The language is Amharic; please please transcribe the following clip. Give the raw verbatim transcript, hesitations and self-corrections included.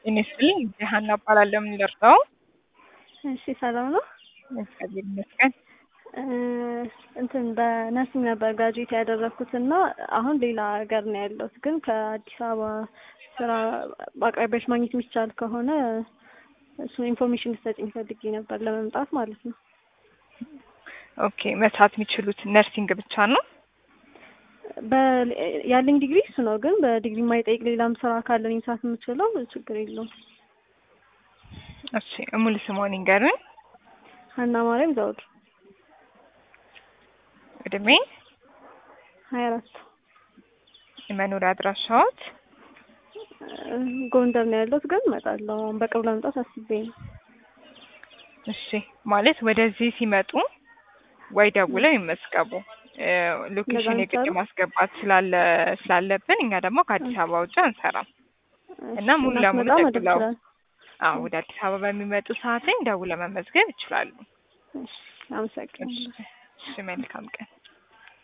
ይመስልኝ ሀና እባላለሁ። ምን ልርዳው? እሺ ሰላም ነው። እግዚአብሔር ይመስገን። እንትን በነርሲንግ ነበር ግራጁዌት ያደረኩት እና አሁን ሌላ ሀገር ነው ያለሁት። ግን ከአዲስ አበባ ስራ በአቅራቢያሽ ማግኘት የሚቻል ከሆነ እሱ ኢንፎርሜሽን ልትሰጪኝ ፈልጌ ነበር ለመምጣት ማለት ነው። ኦኬ፣ መስራት የሚችሉት ነርሲንግ ብቻ ነው? ያለኝ ዲግሪ እሱ ነው። ግን በዲግሪ የማይጠይቅ ሌላም ስራ ካለ መስራት የምችለው ችግር የለውም። እሺ፣ ሙሉ ስምዎን ይንገሩኝ? ሀና ማርያም ዘውዱ። እድሜ? ሀያ አራት የመኖሪያ አድራሻዎት? ጎንደር ነው ያለሁት ግን እመጣለሁ። አሁን በቅርብ ለመምጣት አስቤ ነው። እሺ፣ ማለት ወደዚህ ሲመጡ ወይ ደውለው ይመዝገቡ። ሎኬሽን የግድ ማስገባት ስላለ ስላለብን እኛ ደግሞ ከአዲስ አበባ ውጭ አንሰራም እና ሙሉ ለሙሉ ደውለው አዎ ወደ አዲስ አበባ በሚመጡ ሰዓት ላይ ደውለው መመዝገብ ይችላሉ። እሺ፣ አመሰግናለሁ። እሺ፣ መልካም ቀን።